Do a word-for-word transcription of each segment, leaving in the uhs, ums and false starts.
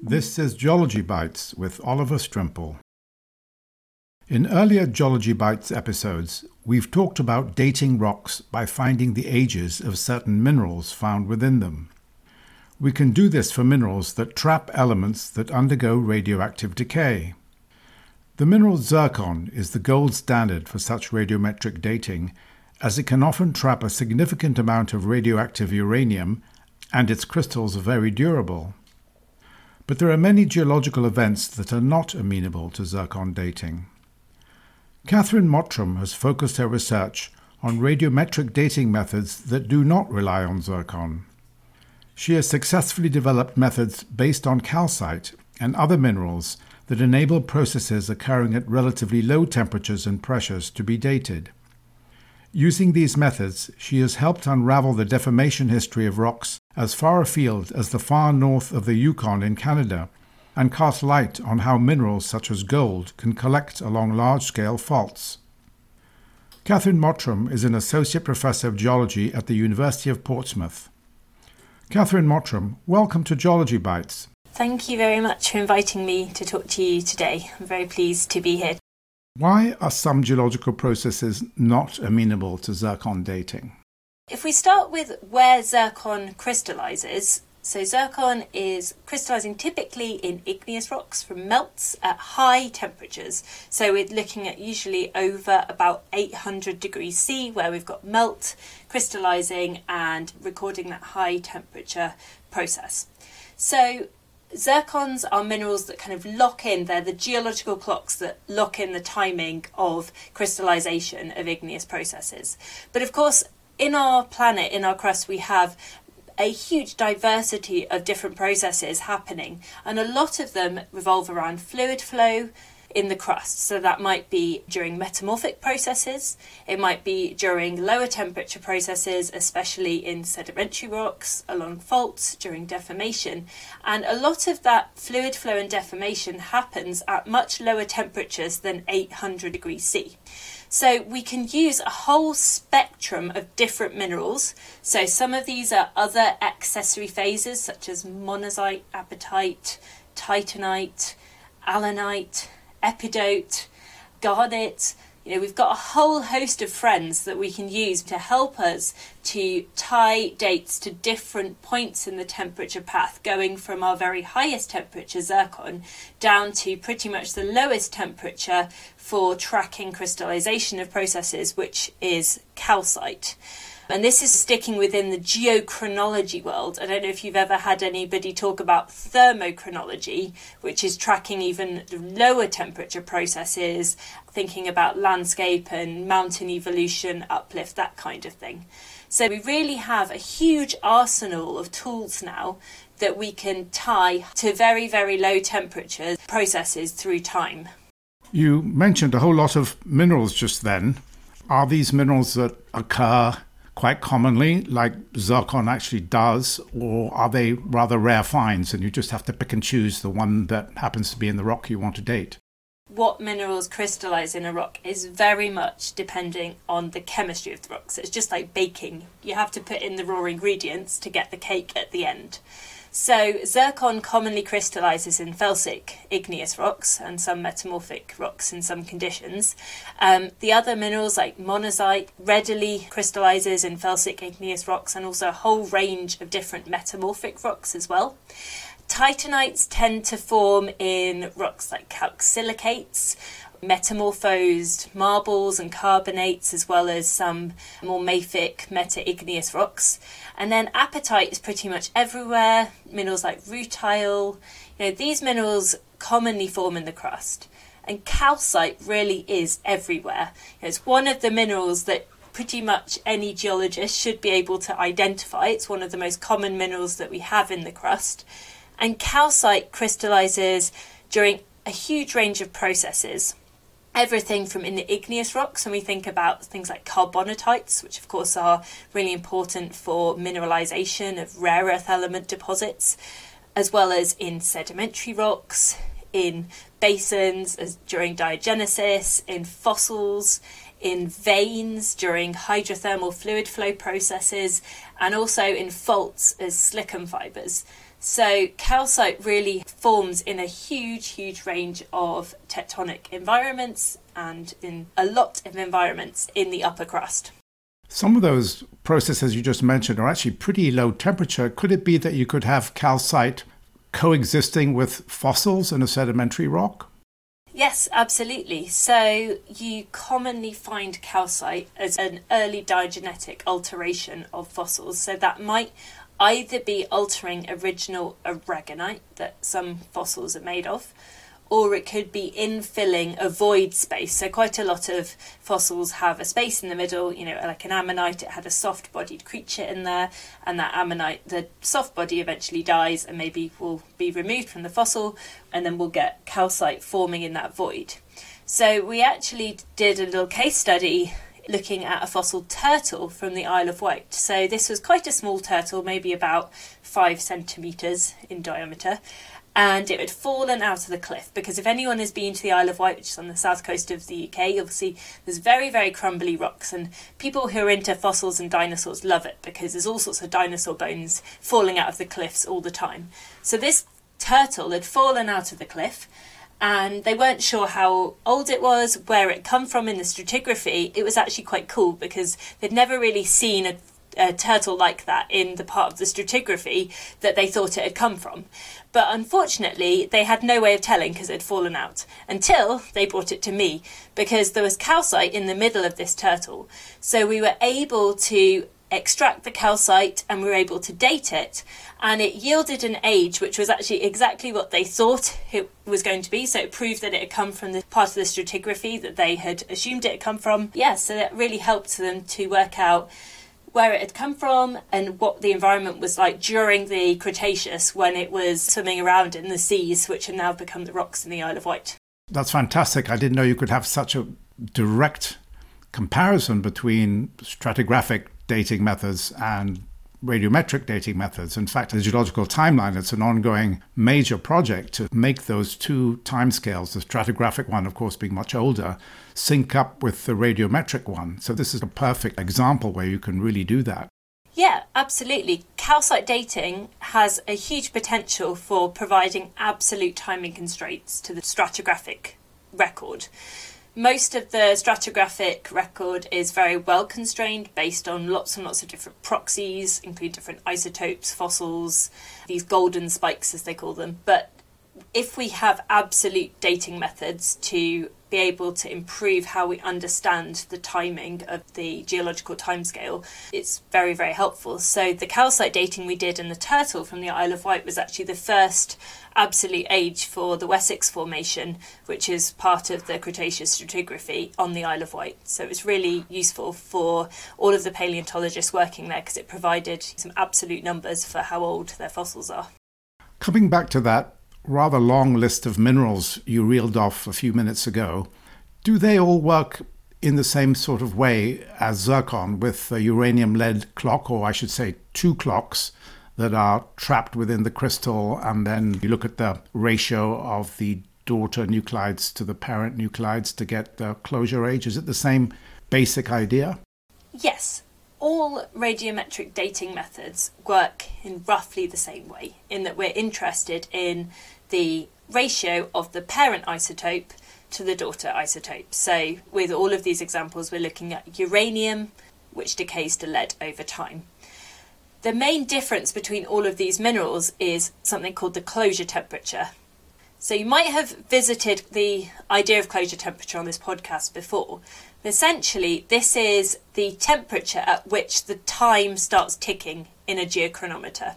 This is Geology Bites with Oliver Strimple. In earlier Geology Bites episodes, we've talked about dating rocks by finding the ages of certain minerals found within them. We can do this for minerals that trap elements that undergo radioactive decay. The mineral zircon is the gold standard for such radiometric dating, as it can often trap a significant amount of radioactive uranium, and its crystals are very durable. But there are many geological events that are not amenable to zircon dating. Catherine Mottram has focused her research on radiometric dating methods that do not rely on zircon. She has successfully developed methods based on calcite and other minerals that enable processes occurring at relatively low temperatures and pressures to be dated. Using these methods, she has helped unravel the deformation history of rocks as far afield as the far north of the Yukon in Canada, and cast light on how minerals such as gold can collect along large-scale faults. Catherine Mottram is an Associate Professor of Geology at the University of Portsmouth. Catherine Mottram, welcome to Geology Bites. Thank you very much for inviting me to talk to you today. I'm very pleased to be here. Why are some geological processes not amenable to zircon dating? If we start with where zircon crystallizes, so zircon is crystallizing typically in igneous rocks from melts at high temperatures. So we're looking at usually over about eight hundred degrees C, where we've got melt crystallizing and recording that high temperature process. So zircons are minerals that kind of lock in, they're the geological clocks that lock in the timing of crystallization of igneous processes. But of course, in our planet, in our crust, we have a huge diversity of different processes happening, and a lot of them revolve around fluid flow in the crust. So that might be during metamorphic processes, it might be during lower temperature processes, especially in sedimentary rocks, along faults, during deformation. And a lot of that fluid flow and deformation happens at much lower temperatures than eight hundred degrees C. So we can use a whole spectrum of different minerals. So some of these are other accessory phases, such as monazite, apatite, titanite, allanite, epidote, garnet. You know, we've got a whole host of friends that we can use to help us to tie dates to different points in the temperature path, going from our very highest temperature, zircon, down to pretty much the lowest temperature for tracking crystallization of processes, which is calcite. And this is sticking within the geochronology world. I don't know if you've ever had anybody talk about thermochronology, which is tracking even lower temperature processes, thinking about landscape and mountain evolution, uplift, that kind of thing. So we really have a huge arsenal of tools now that we can tie to very, very low temperature processes through time. You mentioned a whole lot of minerals just then. Are these minerals that occur quite commonly, like zircon actually does, or are they rather rare finds and you just have to pick and choose the one that happens to be in the rock you want to date? What minerals crystallize in a rock is very much depending on the chemistry of the rock. So it's just like baking. You have to put in the raw ingredients to get the cake at the end. So zircon commonly crystallizes in felsic igneous rocks and some metamorphic rocks in some conditions. Um, the other minerals like monazite readily crystallizes in felsic igneous rocks, and also a whole range of different metamorphic rocks as well. Titanites tend to form in rocks like calcsilicates, metamorphosed marbles and carbonates, as well as some more mafic meta-igneous rocks. And then apatite is pretty much everywhere. Minerals like rutile, you know, these minerals commonly form in the crust. And calcite really is everywhere. You know, it's one of the minerals that pretty much any geologist should be able to identify. It's one of the most common minerals that we have in the crust. And calcite crystallizes during a huge range of processes. Everything from in the igneous rocks, and we think about things like carbonatites, which of course are really important for mineralization of rare earth element deposits, as well as in sedimentary rocks, in basins as during diagenesis, in fossils, in veins during hydrothermal fluid flow processes, and also in faults as silicon fibers. So calcite really forms in a huge, huge range of tectonic environments and in a lot of environments in the upper crust. Some of those processes you just mentioned are actually pretty low temperature. Could it be that you could have calcite coexisting with fossils in a sedimentary rock? Yes, absolutely. So you commonly find calcite as an early diagenetic alteration of fossils. So that might either be altering original aragonite that some fossils are made of, or it could be infilling a void space. So quite a lot of fossils have a space in the middle, you know, like an ammonite, it had a soft-bodied creature in there, and that ammonite, the soft body eventually dies and maybe will be removed from the fossil, and then we'll get calcite forming in that void. So we actually did a little case study looking at a fossil turtle from the Isle of Wight. So this was quite a small turtle, maybe about five centimetres in diameter, and it had fallen out of the cliff, because if anyone has been to the Isle of Wight, which is on the south coast of the U K, you'll see there's very, very crumbly rocks, and people who are into fossils and dinosaurs love it because there's all sorts of dinosaur bones falling out of the cliffs all the time. So this turtle had fallen out of the cliff, and they weren't sure how old it was, where it come from in the stratigraphy. It was actually quite cool because they'd never really seen a a turtle like that in the part of the stratigraphy that they thought it had come from. But unfortunately, they had no way of telling because it had fallen out until they brought it to me, because there was calcite in the middle of this turtle. So we were able to extract the calcite and we were able to date it, and it yielded an age which was actually exactly what they thought it was going to be. So it proved that it had come from the part of the stratigraphy that they had assumed it had come from. Yeah, so that really helped them to work out where it had come from and what the environment was like during the Cretaceous when it was swimming around in the seas, which have now become the rocks in the Isle of Wight. That's fantastic. I didn't know you could have such a direct comparison between stratigraphic dating methods and radiometric dating methods. In fact, in the geological timeline, it's an ongoing major project to make those two timescales, the stratigraphic one, of course, being much older, sync up with the radiometric one. So this is a perfect example where you can really do that. Yeah, absolutely. Calcite dating has a huge potential for providing absolute timing constraints to the stratigraphic record. Most of the stratigraphic record is very well constrained based on lots and lots of different proxies, including different isotopes, fossils, these golden spikes as they call them. But if we have absolute dating methods to be able to improve how we understand the timing of the geological timescale, it's very, very helpful. So the calcite dating we did in the turtle from the Isle of Wight was actually the first absolute age for the Wessex Formation, which is part of the Cretaceous stratigraphy on the Isle of Wight. So it was really useful for all of the paleontologists working there because it provided some absolute numbers for how old their fossils are. Coming back to that rather long list of minerals you reeled off a few minutes ago, do they all work in the same sort of way as zircon, with a uranium-lead clock, or I should say two clocks, that are trapped within the crystal, and then you look at the ratio of the daughter nuclides to the parent nuclides to get the closure age? Is it the same basic idea? Yes. All radiometric dating methods work in roughly the same way, in that we're interested in the ratio of the parent isotope to the daughter isotope. So with all of these examples, we're looking at uranium, which decays to lead over time. The main difference between all of these minerals is something called the closure temperature. So you might have visited the idea of closure temperature on this podcast before. Essentially, this is the temperature at which the time starts ticking in a geochronometer.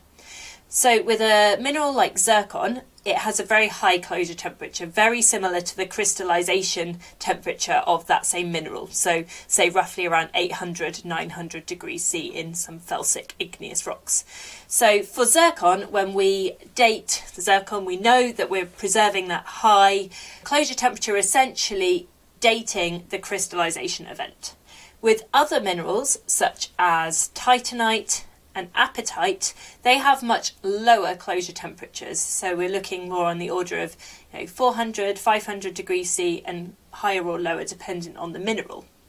So with a mineral like zircon, it has a very high closure temperature, very similar to the crystallization temperature of that same mineral. So say roughly around eight hundred, nine hundred degrees C in some felsic igneous rocks. So for zircon, when we date the zircon, we know that we're preserving that high closure temperature, essentially dating the crystallization event. With other minerals, such as titanite and apatite, they have much lower closure temperatures. So we're looking more on the order of you know, four hundred, five hundred degrees C and higher or lower dependent on the mineral.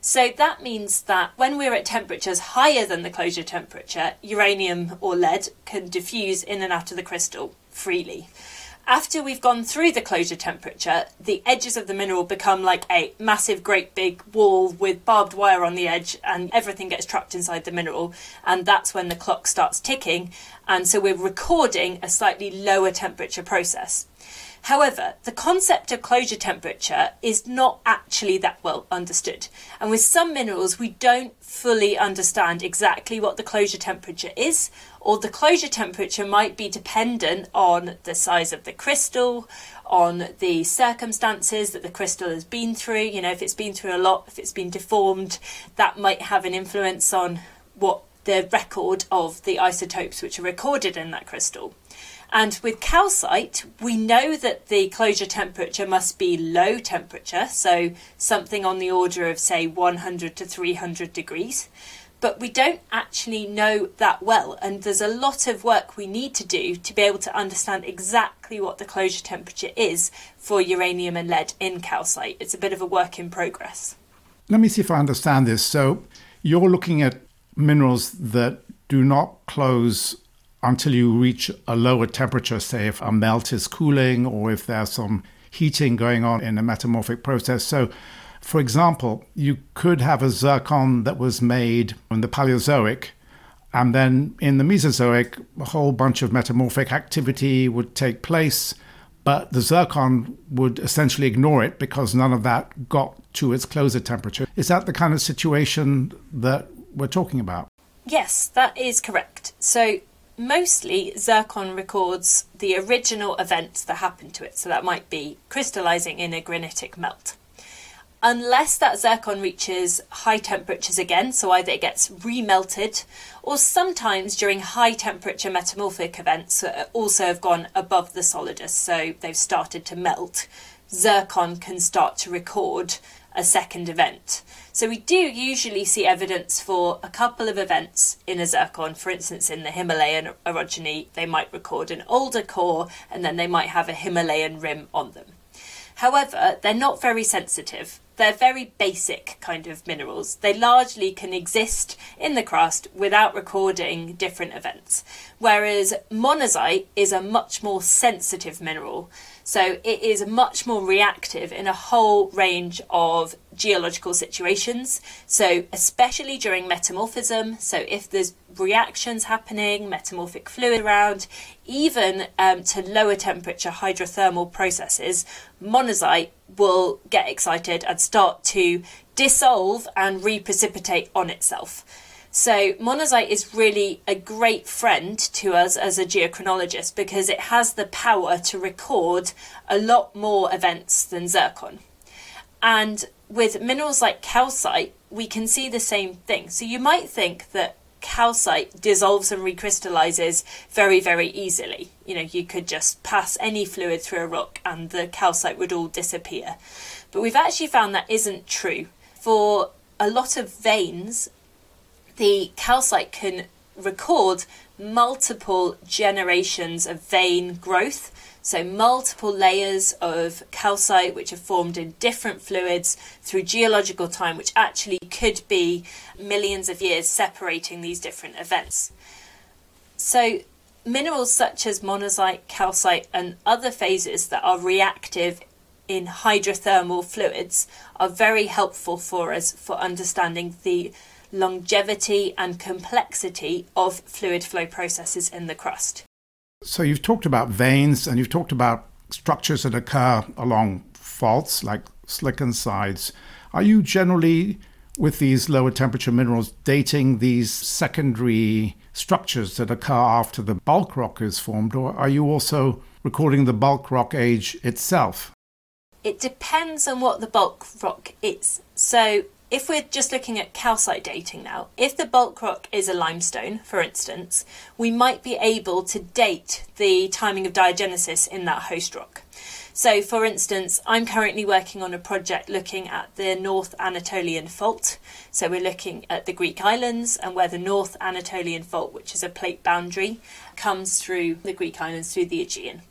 So that means that when we're at temperatures higher than the closure temperature, uranium or lead can diffuse in and out of the crystal freely. After we've gone through the closure temperature, the edges of the mineral become like a massive, great big wall with barbed wire on the edge, and everything gets trapped inside the mineral. And that's when the clock starts ticking. And so we're recording a slightly lower temperature process. However, the concept of closure temperature is not actually that well understood. And with some minerals, we don't fully understand exactly what the closure temperature is, or the closure temperature might be dependent on the size of the crystal, on the circumstances that the crystal has been through. You know, if it's been through a lot, if it's been deformed, that might have an influence on what the record of the isotopes which are recorded in that crystal. And with calcite, we know that the closure temperature must be low temperature, so something on the order of, say, one hundred to three hundred degrees. But we don't actually know that well, and there's a lot of work we need to do to be able to understand exactly what the closure temperature is for uranium and lead in calcite. It's a bit of a work in progress. Let me see if I understand this. So you're looking at minerals that do not close until you reach a lower temperature, say if a melt is cooling or if there's some heating going on in a metamorphic process. So, for example, you could have a zircon that was made in the Paleozoic, and then in the Mesozoic, a whole bunch of metamorphic activity would take place, but the zircon would essentially ignore it because none of that got to its closure temperature. Is that the kind of situation that we're talking about? Yes, that is correct. So mostly zircon records the original events that happened to it. So that might be crystallizing in a granitic melt. Unless that zircon reaches high temperatures again, so either it gets remelted, or sometimes during high temperature metamorphic events that also have gone above the solidus, so they've started to melt, zircon can start to record a second event. So we do usually see evidence for a couple of events in a zircon. For instance, in the Himalayan orogeny, they might record an older core and then they might have a Himalayan rim on them. However, they're not very sensitive. They're very basic kind of minerals. They largely can exist in the crust without recording different events. Whereas monazite is a much more sensitive mineral. So it is much more reactive in a whole range of geological situations. So especially during metamorphism, so if there's reactions happening, metamorphic fluid around, even um, to lower temperature hydrothermal processes, monazite will get excited and start to dissolve and reprecipitate on itself. So monazite is really a great friend to us as a geochronologist because it has the power to record a lot more events than zircon. And with minerals like calcite, we can see the same thing. So you might think that calcite dissolves and recrystallizes very, very easily. You know, you could just pass any fluid through a rock and the calcite would all disappear. But we've actually found that isn't true. For a lot of veins, the calcite can record multiple generations of vein growth. So multiple layers of calcite which are formed in different fluids through geological time, which actually could be millions of years separating these different events. So minerals such as monazite, calcite and other phases that are reactive in hydrothermal fluids are very helpful for us for understanding the longevity and complexity of fluid flow processes in the crust. So you've talked about veins and you've talked about structures that occur along faults like slicken sides. Are you generally, with these lower temperature minerals, dating these secondary structures that occur after the bulk rock is formed, or are you also recording the bulk rock age itself? It depends on what the bulk rock is. So if we're just looking at calcite dating now, if the bulk rock is a limestone, for instance, we might be able to date the timing of diagenesis in that host rock. So, for instance, I'm currently working on a project looking at the North Anatolian Fault. So we're looking at the Greek islands and where the North Anatolian Fault, which is a plate boundary, comes through the Greek islands through the Aegean.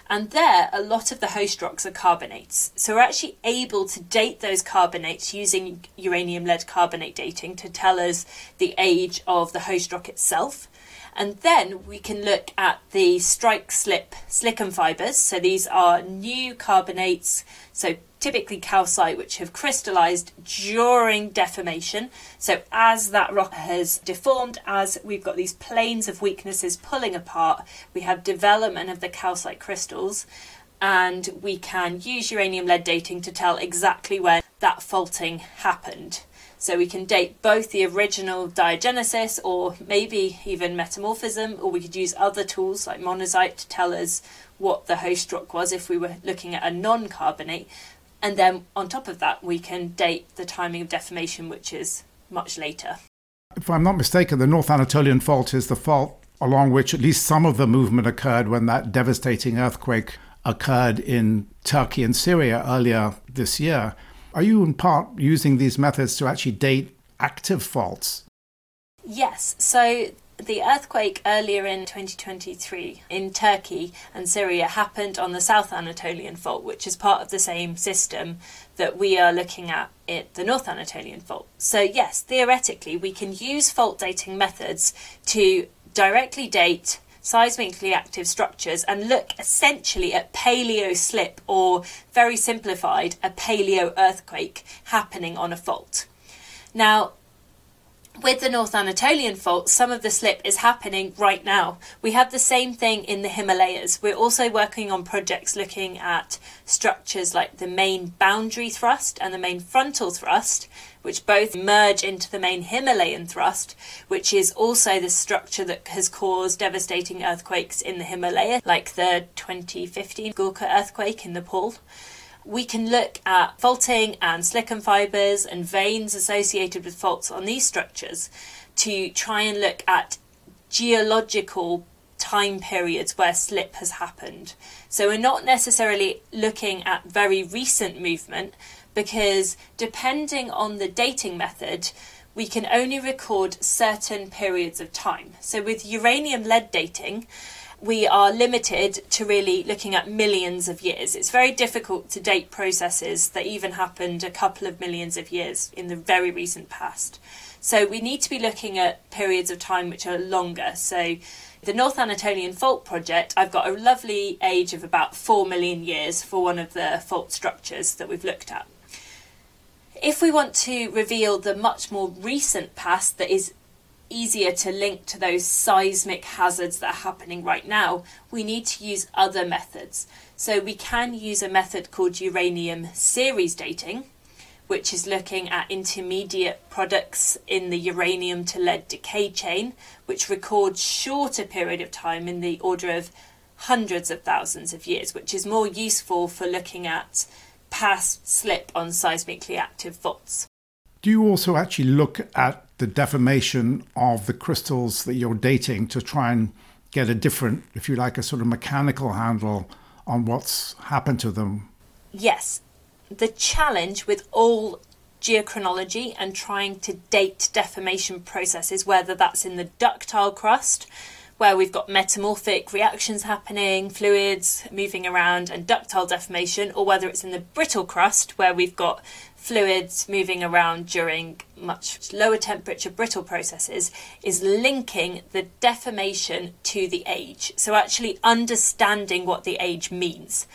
And there, a lot of the host rocks are carbonates. So we're actually able to date those carbonates using uranium-lead carbonate dating to tell us the age of the host rock itself. And then we can look at the strike slip silicon fibres. So these are new carbonates, so typically calcite, which have crystallised during deformation. So as that rock has deformed, as we've got these planes of weaknesses pulling apart, we have development of the calcite crystals, and we can use uranium-lead dating to tell exactly when that faulting happened. So we can date both the original diagenesis or maybe even metamorphism, or we could use other tools like monazite to tell us what the host rock was if we were looking at a non-carbonate. And then on top of that, we can date the timing of deformation, which is much later. If I'm not mistaken, the North Anatolian Fault is the fault along which at least some of the movement occurred when that devastating earthquake occurred in Turkey and Syria earlier this year. Are you in part using these methods to actually date active faults? Yes. So the earthquake earlier in twenty twenty-three in Turkey and Syria happened on the South Anatolian Fault, which is part of the same system that we are looking at at the North Anatolian Fault. So yes, theoretically, we can use fault dating methods to directly date seismically active structures and look essentially at paleo slip, or very simplified, a paleo earthquake happening on a fault. Now, with the North Anatolian Fault, some of the slip is happening right now. We have the same thing in the Himalayas. We're also working on projects looking at structures like the main boundary thrust and the main frontal thrust, which both merge into the main Himalayan thrust, which is also the structure that has caused devastating earthquakes in the Himalaya, like the twenty fifteen Gurkha earthquake in Nepal. We can look at faulting and silicon fibres and veins associated with faults on these structures to try and look at geological time periods where slip has happened. So we're not necessarily looking at very recent movement, because depending on the dating method, we can only record certain periods of time. So with uranium-lead dating, we are limited to really looking at millions of years. It's very difficult to date processes that even happened a couple of millions of years in the very recent past. So we need to be looking at periods of time which are longer. So the North Anatolian Fault project, I've got a lovely age of about four million years for one of the fault structures that we've looked at. If we want to reveal the much more recent past that is easier to link to those seismic hazards that are happening right now, we need to use other methods. So we can use a method called uranium series dating, which is looking at intermediate products in the uranium to lead decay chain, which records shorter period of time in the order of hundreds of thousands of years, which is more useful for looking at past slip on seismically active faults. Do you also actually look at the deformation of the crystals that you're dating to try and get a different, if you like, a sort of mechanical handle on what's happened to them? Yes. The challenge with all geochronology and trying to date deformation processes, whether that's in the ductile crust, where we've got metamorphic reactions happening, fluids moving around and ductile deformation, or whether it's in the brittle crust, where we've got fluids moving around during much lower temperature brittle processes, is linking the deformation to the age. So actually understanding what the age means.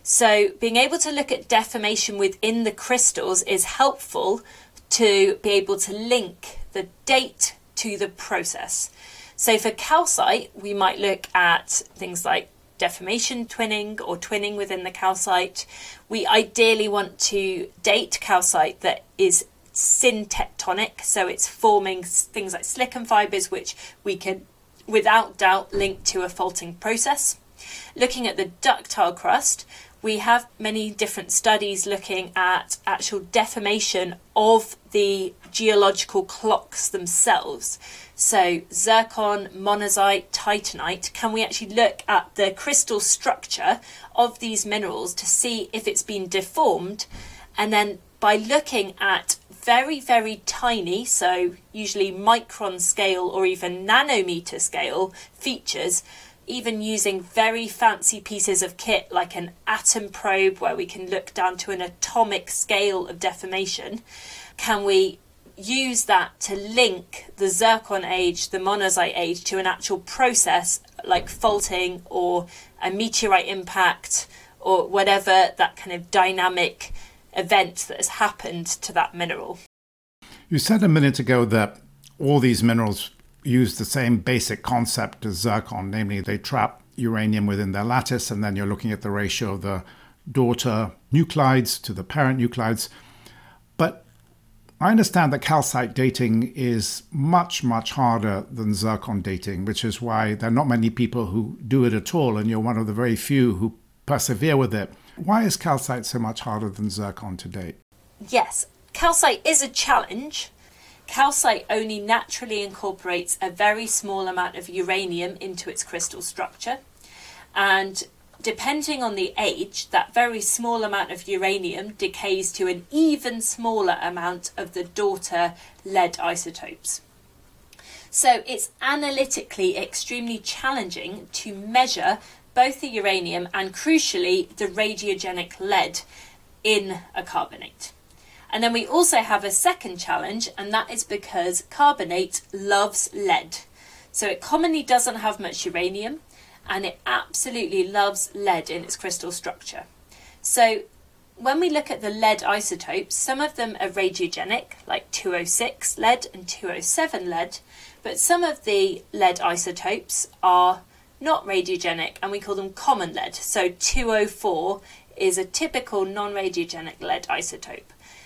So being able to look at deformation within the crystals is helpful to be able to link the date to the process. So for calcite, we might look at things like deformation twinning or twinning within the calcite. We ideally want to date calcite that is syntectonic, so it's forming things like silicon fibres, which we can without doubt link to a faulting process. Looking at the ductile crust, we have many different studies looking at actual deformation of the geological clocks themselves. So zircon, monazite, titanite, can we actually look at the crystal structure of these minerals to see if it's been deformed? And then by looking at very, very tiny, so usually micron scale or even nanometer scale features, even using very fancy pieces of kit like an atom probe where we can look down to an atomic scale of deformation, can we use that to link the zircon age, the monazite age, to an actual process like faulting or a meteorite impact or whatever that kind of dynamic event that has happened to that mineral. You said a minute ago that all these minerals use the same basic concept as zircon, namely they trap uranium within their lattice, and then you're looking at the ratio of the daughter nuclides to the parent nuclides. But I understand that calcite dating is much, much harder than zircon dating, which is why there are not many people who do it at all, and you're one of the very few who persevere with it. Why is calcite so much harder than zircon to date? Yes, calcite is a challenge. Calcite only naturally incorporates a very small amount of uranium into its crystal structure, and depending on the age, that very small amount of uranium decays to an even smaller amount of the daughter lead isotopes. So it's analytically extremely challenging to measure both the uranium and, crucially, the radiogenic lead in a carbonate. And then we also have a second challenge, and that is because carbonate loves lead. So it commonly doesn't have much uranium, and it absolutely loves lead in its crystal structure. So when we look at the lead isotopes, some of them are radiogenic, like two oh six lead and two oh seven lead, but some of the lead isotopes are not radiogenic, and we call them common lead. So two oh four is a typical non-radiogenic lead isotope.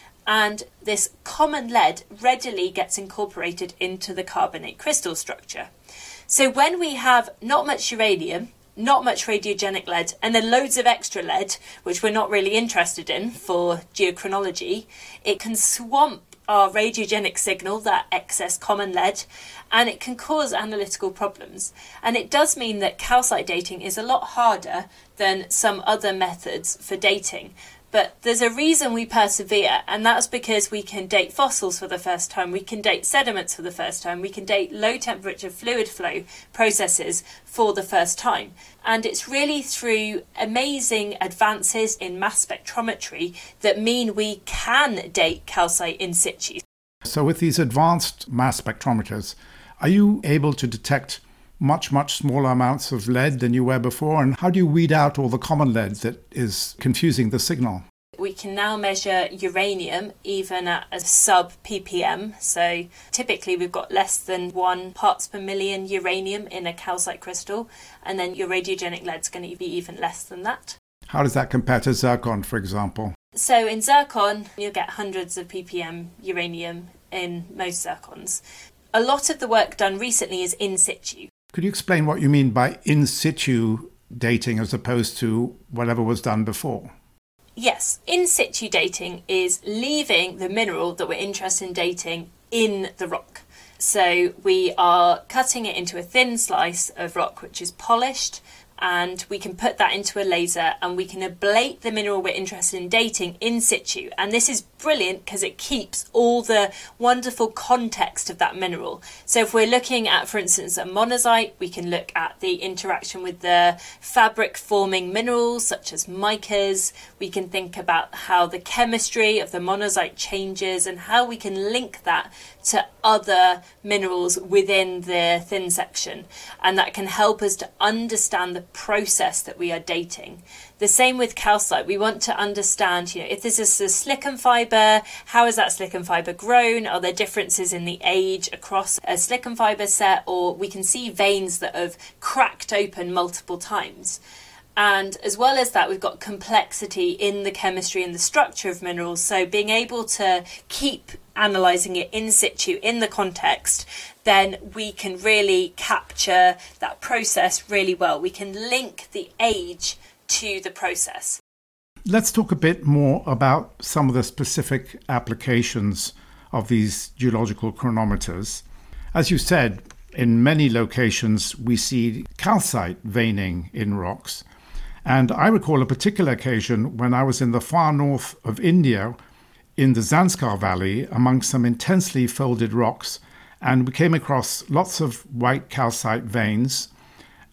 And this common lead readily gets incorporated into the carbonate crystal structure. So when we have not much uranium, not much radiogenic lead, and then loads of extra lead, which we're not really interested in for geochronology, it can swamp our radiogenic signal, that excess common lead, and it can cause analytical problems. And it does mean that calcite dating is a lot harder than some other methods for dating. But there's a reason we persevere, and that's because we can date fossils for the first time, we can date sediments for the first time, we can date low temperature fluid flow processes for the first time. And it's really through amazing advances in mass spectrometry that mean we can date calcite in situ. So with these advanced mass spectrometers, are you able to detect much, much smaller amounts of lead than you were before? And how do you weed out all the common lead that is confusing the signal? We can now measure uranium even at a sub P P M. So typically we've got less than one parts per million uranium in a calcite crystal, and then your radiogenic lead's going to be even less than that. How does that compare to zircon, for example? So in zircon, you'll get hundreds of P P M uranium in most zircons. A lot of the work done recently is in situ. Could you explain what you mean by in situ dating as opposed to whatever was done before? Yes, in situ dating is leaving the mineral that we're interested in dating in the rock. So we are cutting it into a thin slice of rock which is polished, and we can put that into a laser and we can ablate the mineral we're interested in dating in situ. And this is brilliant because it keeps all the wonderful context of that mineral. So if we're looking at, for instance, a monazite, we can look at the interaction with the fabric forming minerals such as micas. We can think about how the chemistry of the monazite changes and how we can link that to other minerals within the thin section. And that can help us to understand the process that we are dating. The same with calcite. We want to understand, you know, if this is a silicon fibre, how is that silicon fibre grown? Are there differences in the age across a silicon fibre set? Or we can see veins that have cracked open multiple times. And as well as that, we've got complexity in the chemistry and the structure of minerals. So being able to keep analysing it in situ, in the context, then we can really capture that process really well. We can link the age to the process. Let's talk a bit more about some of the specific applications of these geological chronometers. As you said, in many locations we see calcite veining in rocks. And I recall a particular occasion when I was in the far north of India, in the Zanskar Valley, among some intensely folded rocks, and we came across lots of white calcite veins.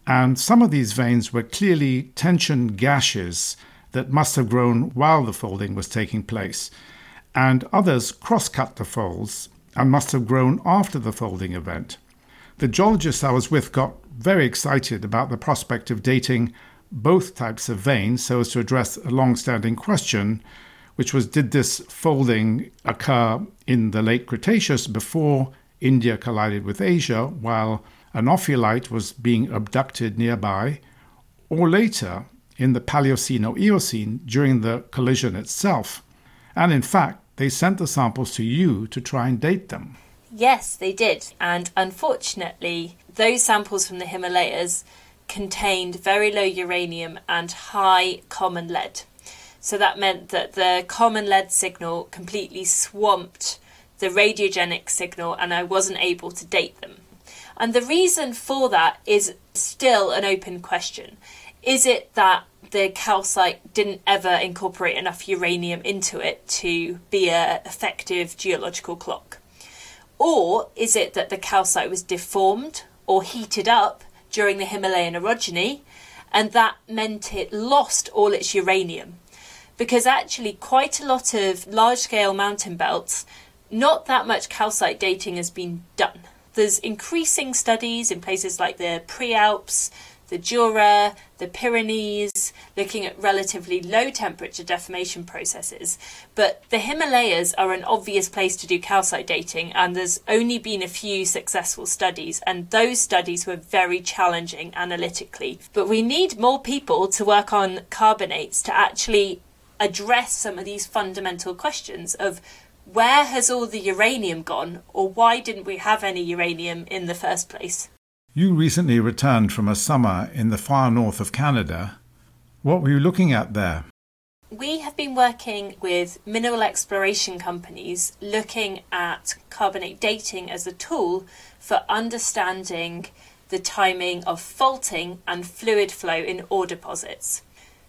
And some of these veins were clearly tension gashes that must have grown while the folding was taking place, and others cross-cut the folds and must have grown after the folding event. The geologists I was with got very excited about the prospect of dating both types of veins so as to address a long-standing question, which was, did this folding occur in the late Cretaceous before India collided with Asia while an ophiolite was being abducted nearby, or later in the Paleocene or Eocene during the collision itself? And in fact, they sent the samples to you to try and date them. Yes, they did. And unfortunately, those samples from the Himalayas contained very low uranium and high common lead. So that meant that the common lead signal completely swamped the radiogenic signal, and I wasn't able to date them. And the reason for that is still an open question. Is it that the calcite didn't ever incorporate enough uranium into it to be an effective geological clock? Or is it that the calcite was deformed or heated up during the Himalayan orogeny, and that meant it lost all its uranium? Because actually quite a lot of large-scale mountain belts, not that much calcite dating has been done. There's increasing studies in places like the Prealps, the Jura, the Pyrenees, looking at relatively low temperature deformation processes. But the Himalayas are an obvious place to do calcite dating, and there's only been a few successful studies, and those studies were very challenging analytically. But we need more people to work on carbonates to actually address some of these fundamental questions of where has all the uranium gone, or why didn't we have any uranium in the first place? You recently returned from a summer in the far north of Canada. What were you looking at there? We have been working with mineral exploration companies looking at carbonate dating as a tool for understanding the timing of faulting and fluid flow in ore deposits.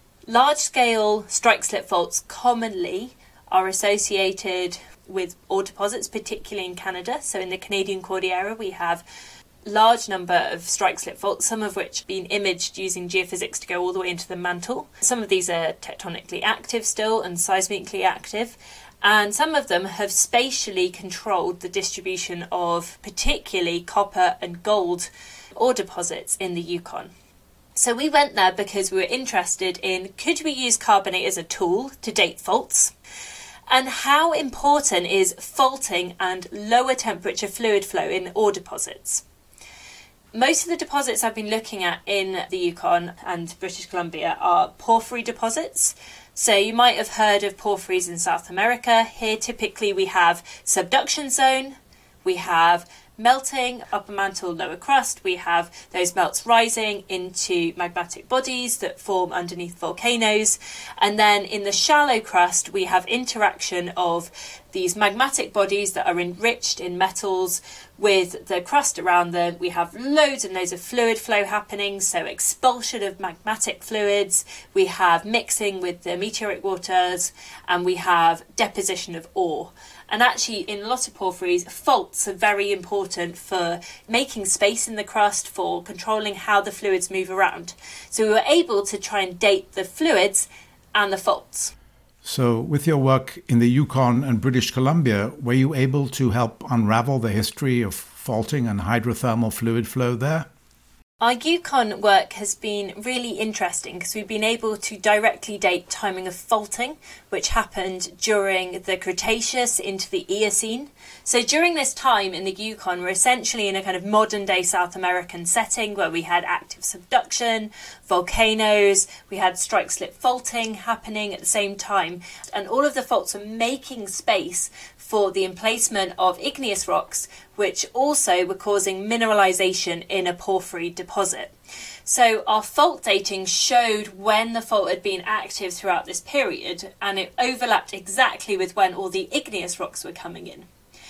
Large-scale strike-slip faults commonly are associated with ore deposits, particularly in Canada. So in the Canadian Cordillera, we have large number of strike-slip faults, some of which have been imaged using geophysics to go all the way into the mantle. Some of these are tectonically active still and seismically active, and some of them have spatially controlled the distribution of particularly copper and gold ore deposits in the Yukon. So we went there because we were interested in, could we use carbonate as a tool to date faults? And how important is faulting and lower temperature fluid flow in ore deposits? Most of the deposits I've been looking at in the Yukon and British Columbia are porphyry deposits. So you might have heard of porphyries in South America. Here typically we have subduction zone, we have melting, upper mantle, lower crust. We have those melts rising into magmatic bodies that form underneath volcanoes. And then in the shallow crust, we have interaction of these magmatic bodies that are enriched in metals with the crust around them. We have loads and loads of fluid flow happening, so expulsion of magmatic fluids. We have mixing with the meteoric waters, and we have deposition of ore. And actually, in a lot of porphyries, faults are very important for making space in the crust, for controlling how the fluids move around. So we were able to try and date the fluids and the faults. So with your work in the Yukon and British Columbia, were you able to help unravel the history of faulting and hydrothermal fluid flow there? Our Yukon work has been really interesting because we've been able to directly date timing of faulting, which happened during the Cretaceous into the Eocene. So during this time in the Yukon, we're essentially in a kind of modern day South American setting where we had active subduction, volcanoes, we had strike-slip faulting happening at the same time, and all of the faults are making space for the emplacement of igneous rocks, which also were causing mineralization in a porphyry deposit. So our fault dating showed when the fault had been active throughout this period, and it overlapped exactly with when all the igneous rocks were coming in.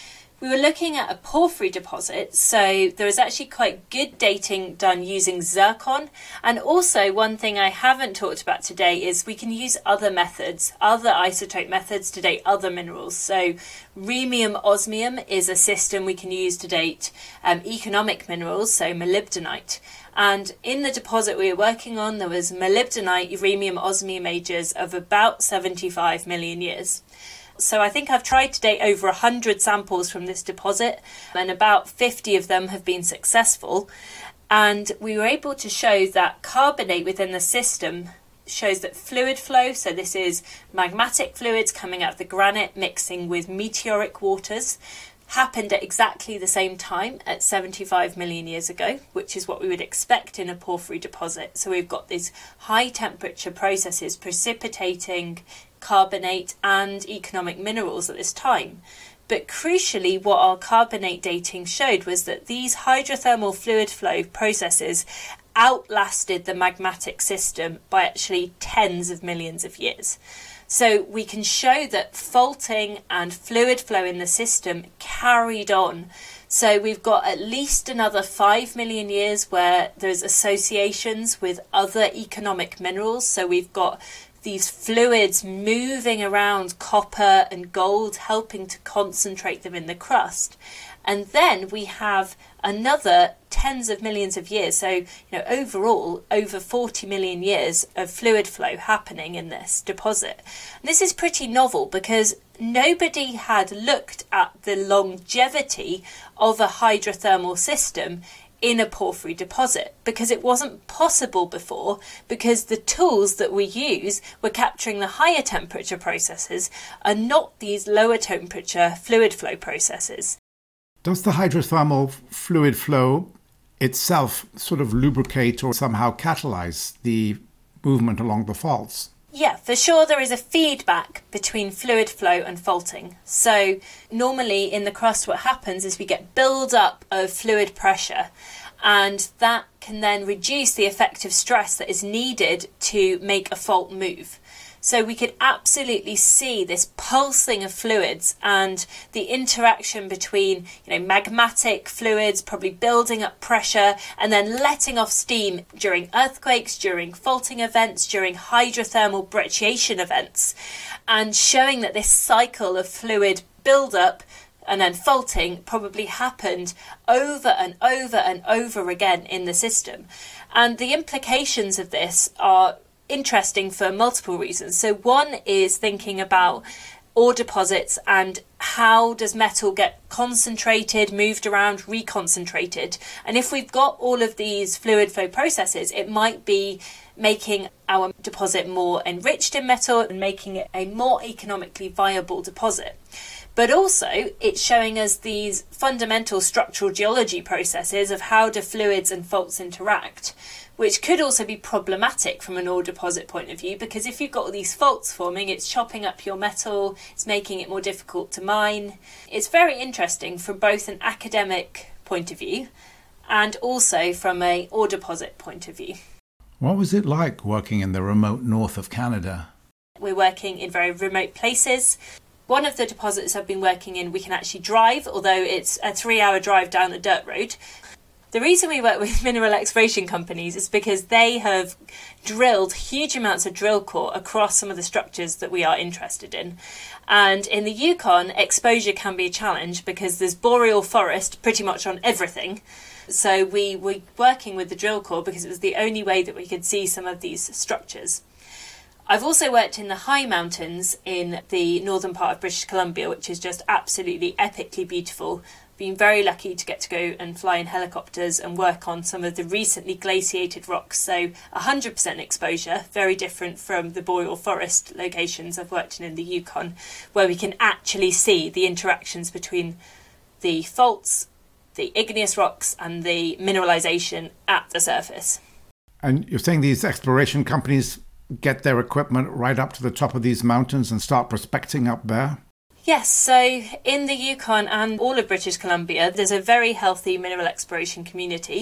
We were looking at a porphyry deposit, so there was actually quite good dating done using zircon. And also one thing I haven't talked about today is we can use other methods, other isotope methods to date other minerals. So rhenium osmium is a system we can use to date um, economic minerals, so molybdenite. And in the deposit we were working on, there was molybdenite, rhenium osmium ages of about seventy-five million years. So I think I've tried to date over one hundred samples from this deposit, and about fifty of them have been successful. And we were able to show that carbonate within the system shows that fluid flow, so this is magmatic fluids coming out of the granite mixing with meteoric waters, happened at exactly the same time at seventy-five million years ago, which is what we would expect in a porphyry deposit. So we've got these high temperature processes precipitating carbonate and economic minerals at this time. But crucially, what our carbonate dating showed was that these hydrothermal fluid flow processes outlasted the magmatic system by actually tens of millions of years. So we can show that faulting and fluid flow in the system carried on. So we've got at least another five million years where there's associations with other economic minerals. So we've got these fluids moving around copper and gold, helping to concentrate them in the crust. And then we have another tens of millions of years, so you know overall over forty million years of fluid flow happening in this deposit. And this is pretty novel because nobody had looked at the longevity of a hydrothermal system in a porphyry deposit, because it wasn't possible before, because the tools that we use were capturing the higher temperature processes and not these lower temperature fluid flow processes. Does the hydrothermal fluid flow itself sort of lubricate or somehow catalyze the movement along the faults? Yeah, for sure there is a feedback between fluid flow and faulting. So normally in the crust what happens is we get build up of fluid pressure, and that can then reduce the effective stress that is needed to make a fault move. So we could absolutely see this pulsing of fluids and the interaction between, you know, magmatic fluids probably building up pressure and then letting off steam during earthquakes, during faulting events, during hydrothermal brecciation events, and showing that this cycle of fluid build-up and then faulting probably happened over and over and over again in the system. And the implications of this are interesting for multiple reasons. So one is thinking about ore deposits and how does metal get concentrated, moved around, reconcentrated. And if we've got all of these fluid flow processes, it might be making our deposit more enriched in metal and making it a more economically viable deposit. But also it's showing us these fundamental structural geology processes of how do fluids and faults interact, which could also be problematic from an ore deposit point of view, because if you've got all these faults forming, it's chopping up your metal, it's making it more difficult to mine. It's very interesting from both an academic point of view and also from a ore deposit point of view. What was it like working in the remote north of Canada? We're working in very remote places. One of the deposits I've been working in, we can actually drive, although it's a three-hour drive down a dirt road. The reason we work with mineral exploration companies is because they have drilled huge amounts of drill core across some of the structures that we are interested in. And in the Yukon, exposure can be a challenge because there's boreal forest pretty much on everything. So we were working with the drill core because it was the only way that we could see some of these structures. I've also worked in the high mountains in the northern part of British Columbia, which is just absolutely epically beautiful. Been very lucky to get to go and fly in helicopters and work on some of the recently glaciated rocks. So one hundred percent exposure, very different from the boreal forest locations I've worked in in the Yukon, where we can actually see the interactions between the faults, the igneous rocks and the mineralization at the surface. And you're saying these exploration companies get their equipment right up to the top of these mountains and start prospecting up there? Yes, so in the Yukon and all of British Columbia, there's a very healthy mineral exploration community.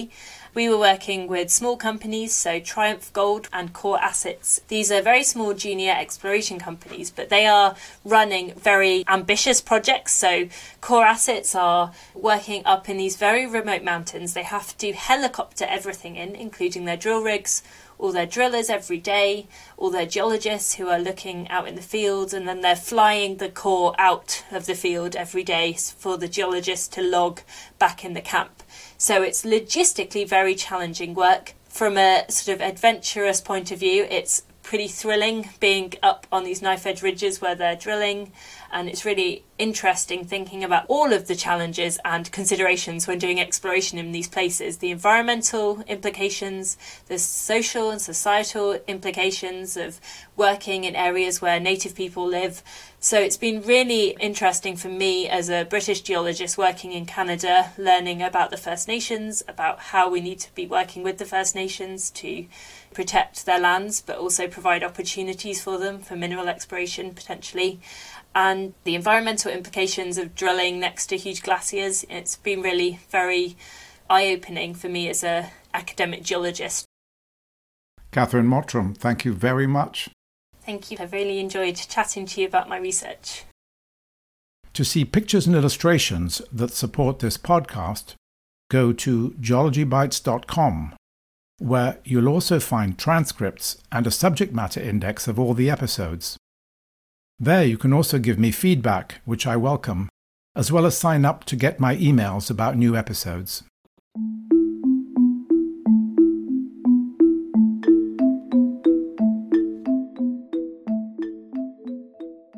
We were working with small companies, so Triumph Gold and Core Assets. These are very small junior exploration companies, but they are running very ambitious projects. So Core Assets are working up in these very remote mountains. They have to helicopter everything in, including their drill rigs, all their drillers every day, all their geologists who are looking out in the fields, and then they're flying the core out of the field every day for the geologists to log back in the camp. So it's logistically very challenging work. From a sort of adventurous point of view, it's pretty thrilling being up on these knife-edge ridges where they're drilling, and it's really interesting thinking about all of the challenges and considerations when doing exploration in these places. The environmental implications, the social and societal implications of working in areas where native people live. So it's been really interesting for me as a British geologist working in Canada, learning about the First Nations, about how we need to be working with the First Nations to protect their lands, but also provide opportunities for them for mineral exploration potentially, and the environmental implications of drilling next to huge glaciers. It's been really very eye-opening for me as an academic geologist. Catherine Mottram, thank you very much. Thank you. I've really enjoyed chatting to you about my research. To see pictures and illustrations that support this podcast, go to geology bites dot com, where you'll also find transcripts and a subject matter index of all the episodes. There you can also give me feedback, which I welcome, as well as sign up to get my emails about new episodes.